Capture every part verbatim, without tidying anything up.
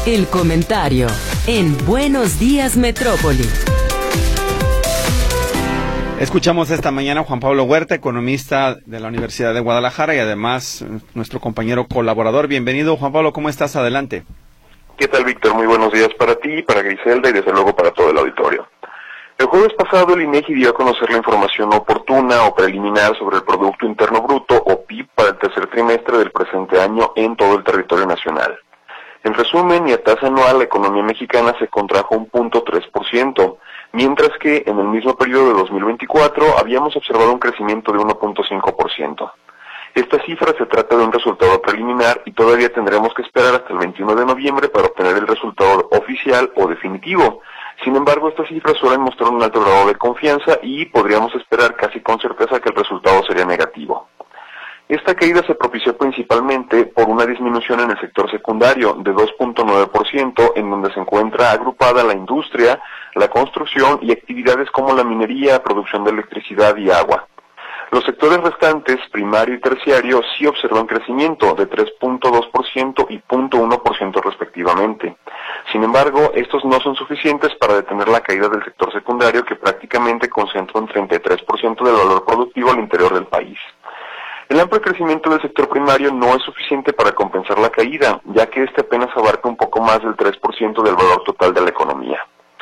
El comentario en Buenos Días Metrópoli. Escuchamos esta mañana a Juan Pablo Huerta, economista de la Universidad de Guadalajara y además nuestro compañero colaborador. Bienvenido, Juan Pablo, ¿cómo estás? Adelante. ¿Qué tal, Víctor? Muy buenos días para ti, para Griselda y desde luego para todo el auditorio. El jueves pasado el INEGI dio a conocer la información oportuna o preliminar sobre el Producto Interno Bruto o P I B para el tercer trimestre del presente año en todo el territorio nacional. En resumen, y a tasa anual, la economía mexicana se contrajo un punto tres por ciento, mientras que en el mismo periodo de dos mil veinticuatro habíamos observado un crecimiento de uno punto cinco por ciento. Esta cifra se trata de un resultado preliminar y todavía tendremos que esperar hasta el veintiuno de noviembre para obtener el resultado oficial o definitivo. Sin embargo, estas cifras suelen mostrar un alto grado de confianza y podríamos esperar casi con certeza que el resultado sería negativo. Esta caída se propició principalmente por una disminución en el sector secundario de dos punto nueve por ciento, en donde se encuentra agrupada la industria, la construcción y actividades como la minería, producción de electricidad y agua. Los sectores restantes, primario y terciario, sí observan crecimiento de tres punto dos por ciento y cero punto uno por ciento respectivamente. Sin embargo, estos no son suficientes para detener la caída del sector secundario, que prácticamente concentra un treinta y tres por ciento del valor productivo al interior del país. El amplio crecimiento del sector primario no es suficiente para compensar la caída, ya que este apenas abarca un poco más del tres por ciento del valor total de la economía.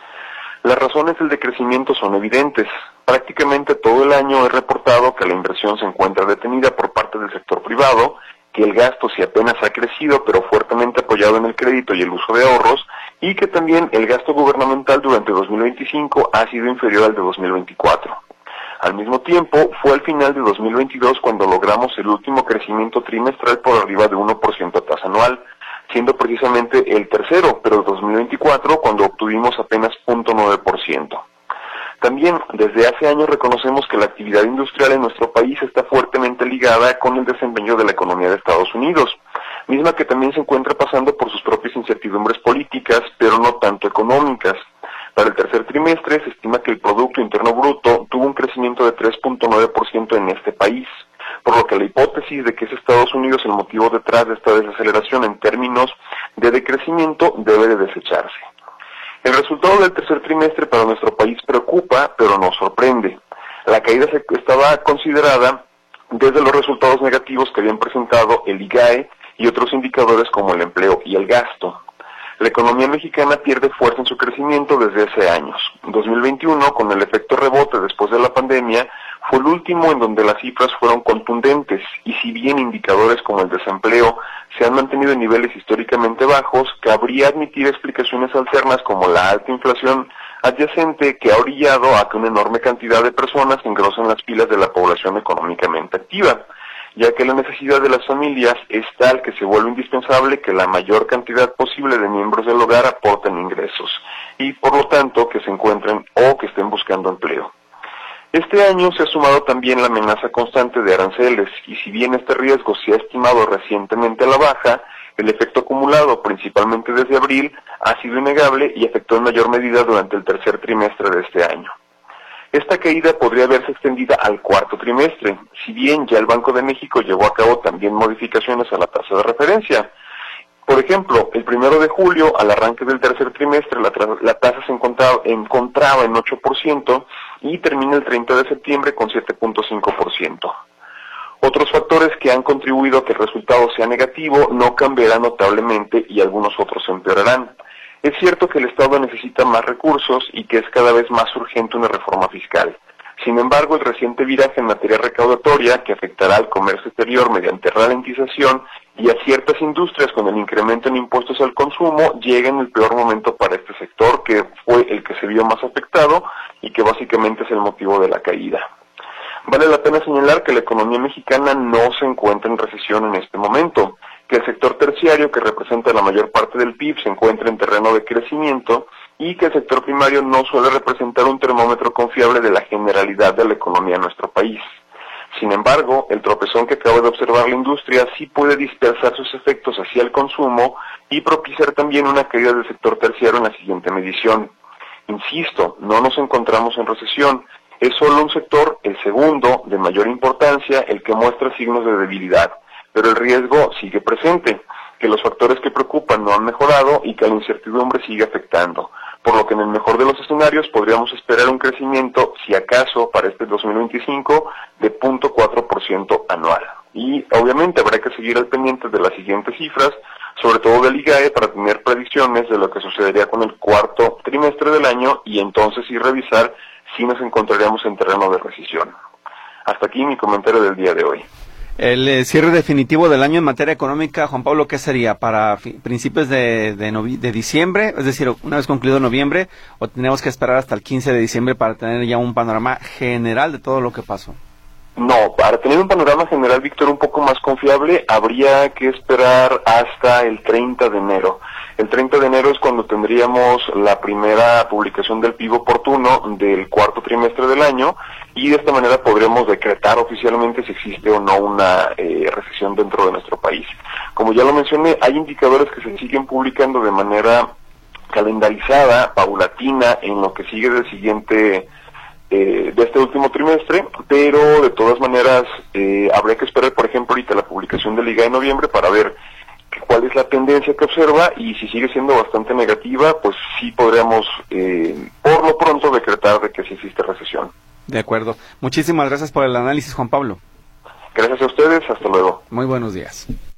Las razones del decrecimiento son evidentes. Prácticamente todo el año he reportado que la inversión se encuentra detenida por parte del sector privado, que el gasto sí apenas ha crecido, pero fuertemente apoyado en el crédito y el uso de ahorros, y que también el gasto gubernamental durante dos mil veinticinco ha sido inferior al de dos mil veinticuatro. Al mismo tiempo, fue al final de dos mil veintidós cuando logramos el último crecimiento trimestral por arriba de uno por ciento a tasa anual, siendo precisamente el tercero, pero dos mil veinticuatro, cuando obtuvimos apenas cero punto nueve por ciento. También, desde hace años reconocemos que la actividad industrial en nuestro país está fuertemente ligada con el desempeño de la economía de Estados Unidos, misma que también se encuentra pasando por sus propias incertidumbres políticas, pero no tanto económicas. Para el tercer trimestre se estima que el Producto Interno Bruto tuvo un crecimiento de tres punto nueve por ciento en este país, por lo que la hipótesis de que es Estados Unidos el motivo detrás de esta desaceleración en términos de decrecimiento debe de desecharse. El resultado del tercer trimestre para nuestro país preocupa, pero no sorprende. La caída se estaba considerada desde los resultados negativos que habían presentado el I G A E y otros indicadores como el empleo y el gasto. La economía mexicana pierde fuerza en su crecimiento desde hace años. dos mil veintiuno, con el efecto rebote después de la pandemia, fue el último en donde las cifras fueron contundentes, y si bien indicadores como el desempleo se han mantenido en niveles históricamente bajos, cabría admitir explicaciones alternas como la alta inflación adyacente que ha orillado a que una enorme cantidad de personas engrosen las filas de la población económicamente activa, ya que la necesidad de las familias es tal que se vuelve indispensable que la mayor cantidad posible de miembros del hogar aporten ingresos, y por lo tanto que se encuentren o que estén buscando empleo. Este año se ha sumado también la amenaza constante de aranceles, y si bien este riesgo se ha estimado recientemente a la baja, el efecto acumulado, principalmente desde abril, ha sido innegable y afectó en mayor medida durante el tercer trimestre de este año. Esta caída podría haberse extendida al cuarto trimestre, si bien ya el Banco de México llevó a cabo también modificaciones a la tasa de referencia. Por ejemplo, el primero de julio, al arranque del tercer trimestre, la, la tasa se encontraba, encontraba en ocho por ciento y termina el treinta de septiembre con siete punto cinco por ciento. Otros factores que han contribuido a que el resultado sea negativo no cambiarán notablemente y algunos otros empeorarán. Es cierto que el Estado necesita más recursos y que es cada vez más urgente una reforma fiscal. Sin embargo, el reciente viraje en materia recaudatoria, que afectará al comercio exterior mediante ralentización y a ciertas industrias con el incremento en impuestos al consumo, llega en el peor momento para este sector, que fue el que se vio más afectado y que básicamente es el motivo de la caída. Vale la pena señalar que la economía mexicana no se encuentra en recesión en este momento, que el sector terciario, que representa la mayor parte del P I B, se encuentra en terreno de crecimiento y que el sector primario no suele representar un termómetro confiable de la generalidad de la economía en nuestro país. Sin embargo, el tropezón que acaba de observar la industria sí puede dispersar sus efectos hacia el consumo y propiciar también una caída del sector terciario en la siguiente medición. Insisto, no nos encontramos en recesión, es solo un sector, el segundo, de mayor importancia, el que muestra signos de debilidad, pero el riesgo sigue presente, que los factores que preocupan no han mejorado y que la incertidumbre sigue afectando, por lo que en el mejor de los escenarios podríamos esperar un crecimiento, si acaso, para este dos mil veinticinco, de cero punto cuatro por ciento anual. Y obviamente habrá que seguir al pendiente de las siguientes cifras, sobre todo del I G A E, para tener predicciones de lo que sucedería con el cuarto trimestre del año y entonces sí revisar si nos encontraríamos en terreno de recesión. Hasta aquí mi comentario del día de hoy. El eh, cierre definitivo del año en materia económica, Juan Pablo, ¿qué sería? ¿Para fi- principios de, de, novi- de diciembre? Es decir, una vez concluido noviembre, ¿o tenemos que esperar hasta el quince de diciembre para tener ya un panorama general de todo lo que pasó? No, para tener un panorama general, Víctor, un poco más confiable, habría que esperar hasta el treinta de enero. El treinta de enero es cuando tendríamos la primera publicación del P I B oportuno del cuarto trimestre del año, y de esta manera podremos decretar oficialmente si existe o no una eh, recesión dentro de nuestro país. Como ya lo mencioné, hay indicadores que se siguen publicando de manera calendarizada, paulatina, en lo que sigue del siguiente Eh, de este último trimestre, pero de todas maneras eh, habría que esperar, por ejemplo, ahorita la publicación del I G A E en noviembre para ver cuál es la tendencia que observa, y si sigue siendo bastante negativa, pues sí podríamos eh, por lo pronto decretar de que sí existe recesión. De acuerdo. Muchísimas gracias por el análisis, Juan Pablo. Gracias a ustedes, hasta luego. Muy buenos días.